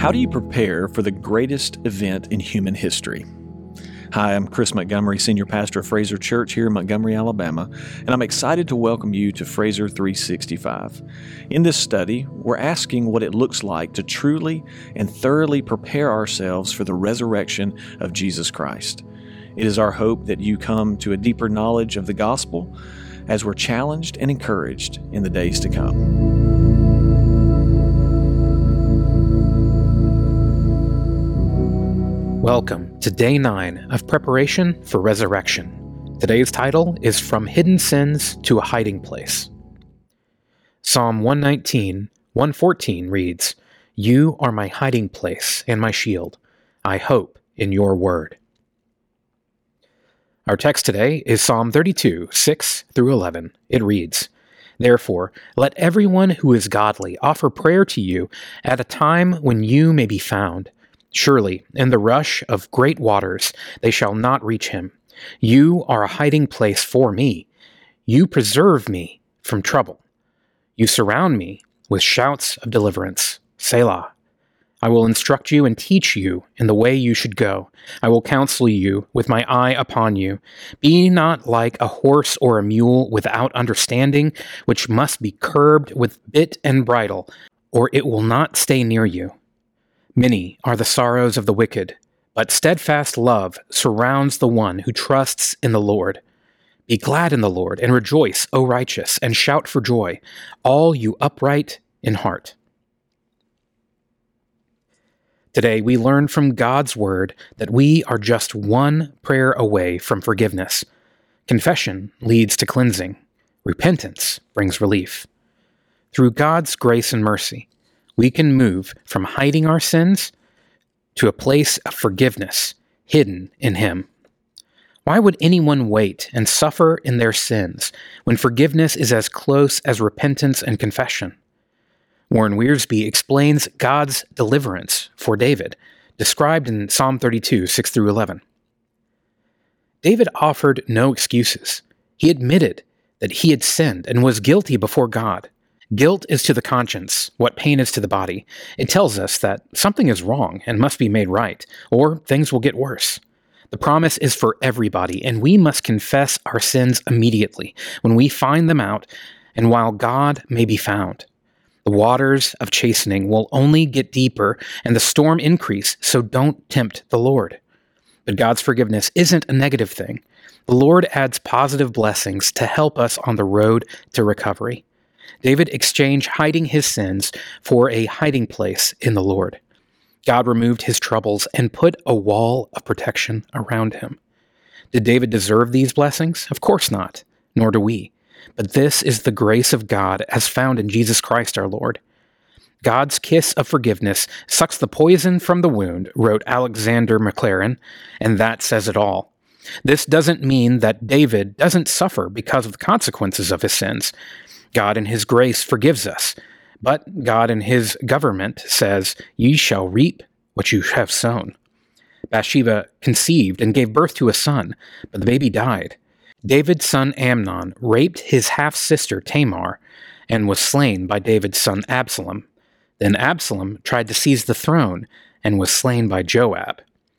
How do you prepare for the greatest event in human history? Hi, I'm Chris Montgomery, Senior Pastor of Fraser Church here in Montgomery, Alabama, and I'm excited to welcome you to Fraser 365. In this study, we're asking what it looks like to truly and thoroughly prepare ourselves for the resurrection of Jesus Christ. It is our hope that you come to a deeper knowledge of the gospel as we're challenged and encouraged in the days to come. Welcome to Day 9 of Preparation for Resurrection. Today's title is From Hidden Sins to a Hiding Place. Psalm 119, 114 reads, "You are my hiding place and my shield. I hope in your word." Our text today is Psalm 32, 6 through 11. It reads, "Therefore, let everyone who is godly offer prayer to you at a time when you may be found. Surely, in the rush of great waters, they shall not reach him. You are a hiding place for me. You preserve me from trouble. You surround me with shouts of deliverance. Selah. I will instruct you and teach you in the way you should go. I will counsel you with my eye upon you. Be not like a horse or a mule without understanding, which must be curbed with bit and bridle, or it will not stay near you. Many are the sorrows of the wicked, but steadfast love surrounds the one who trusts in the Lord. Be glad in the Lord and rejoice, O righteous, and shout for joy, all you upright in heart." Today we learn from God's word that we are just one prayer away from forgiveness. Confession leads to cleansing. Repentance brings relief. Through God's grace and mercy, we can move from hiding our sins to a place of forgiveness hidden in Him. Why would anyone wait and suffer in their sins when forgiveness is as close as repentance and confession? Warren Wiersbe explains God's deliverance for David, described in Psalm 32, 6 through 11. David offered no excuses. He admitted that he had sinned and was guilty before God. Guilt is to the conscience what pain is to the body. It tells us that something is wrong and must be made right, or things will get worse. The promise is for everybody, and we must confess our sins immediately when we find them out and while God may be found. The waters of chastening will only get deeper and the storm increase, so don't tempt the Lord. But God's forgiveness isn't a negative thing. The Lord adds positive blessings to help us on the road to recovery. David exchanged hiding his sins for a hiding place in the Lord. God removed his troubles and put a wall of protection around him. Did David deserve these blessings? Of course not, nor do we. But this is the grace of God as found in Jesus Christ our Lord. God's kiss of forgiveness sucks the poison from the wound, wrote Alexander Maclaren, and that says it all. This doesn't mean that David doesn't suffer because of the consequences of his sins. God in his grace forgives us, but God in his government says, "Ye shall reap what you have sown." Bathsheba conceived and gave birth to a son, but the baby died. David's son Amnon raped his half-sister Tamar and was slain by David's son Absalom. Then Absalom tried to seize the throne and was slain by Joab.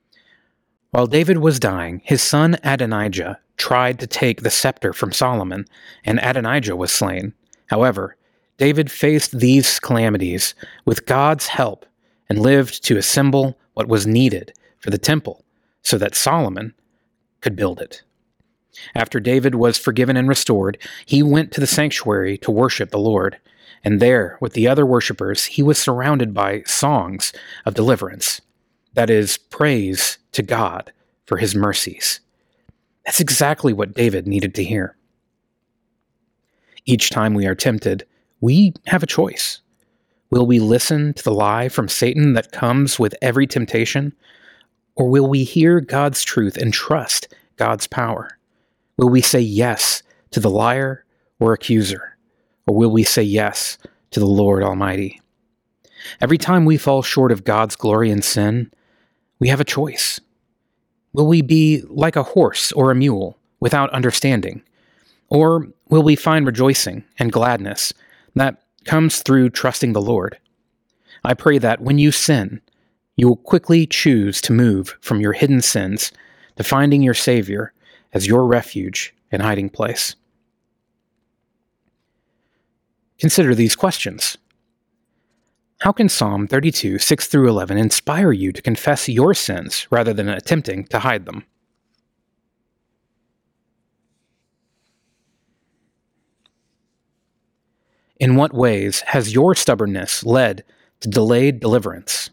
While David was dying, his son Adonijah tried to take the scepter from Solomon, and Adonijah was slain. However, David faced these calamities with God's help and lived to assemble what was needed for the temple so that Solomon could build it. After David was forgiven and restored, he went to the sanctuary to worship the Lord, and there, with the other worshipers, he was surrounded by songs of deliverance. That is, praise to God for his mercies. That's exactly what David needed to hear. Each time we are tempted, we have a choice. Will we listen to the lie from Satan that comes with every temptation? Or will we hear God's truth and trust God's power? Will we say yes to the liar or accuser? Or will we say yes to the Lord Almighty? Every time we fall short of God's glory in sin, we have a choice. Will we be like a horse or a mule without understanding? Or will we find rejoicing and gladness that comes through trusting the Lord? I pray that when you sin, you will quickly choose to move from your hidden sins to finding your Savior as your refuge and hiding place. Consider these questions. How can Psalm 32, 6 through 11 inspire you to confess your sins rather than attempting to hide them? In what ways has your stubbornness led to delayed deliverance?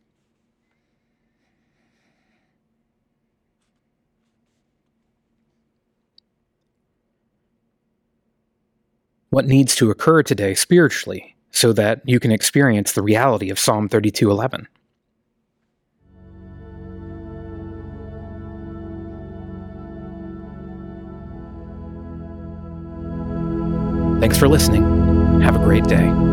What needs to occur today spiritually so that you can experience the reality of Psalm 32:11? Thanks for listening. Have a great day.